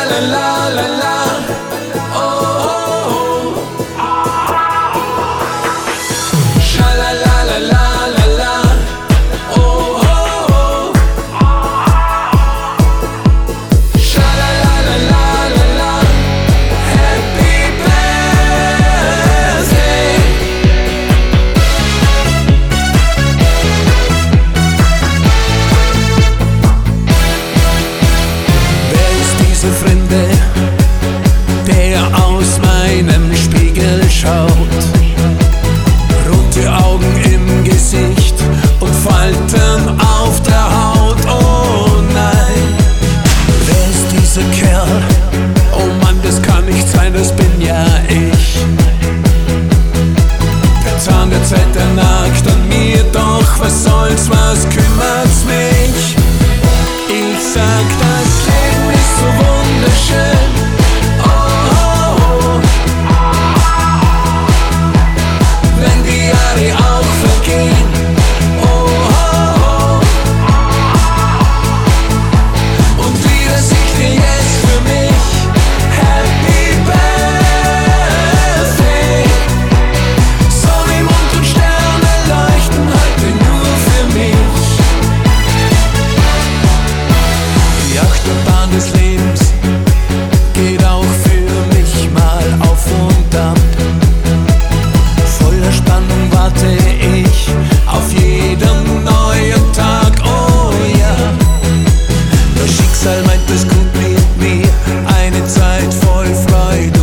Der aus meinem Spiegel schaut, rote Augen im Gesicht und Falten auf der Haut. Oh nein, wer ist dieser Kerl? Oh Mann, das kann nicht sein, das bin ja ich. Der Zahn der Zeit, der nagt an mir, doch was soll's, was kümmert's mich? Ich sag, das Leben ist so wunderschön. Oh, oh, oh. Wenn die Jahre auch vergehen. Oh, oh, oh. Und wieder singt ihr jetzt für mich Happy Birthday. Sonne, Mond und Sterne leuchten heute nur für mich. Die Achterbahn des Lebens geht auch für mich mal auf und ab. Voller Spannung warte ich auf jeden neuen Tag. Oh ja, das Schicksal meint es gut mit mir, eine Zeit voll Freude